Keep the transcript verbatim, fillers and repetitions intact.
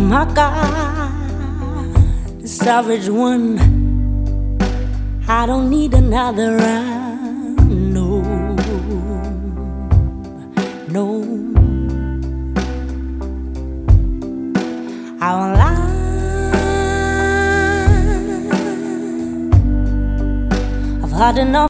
my God, the savage one. I don't need another round, no, no. I won't lie, I've had enough.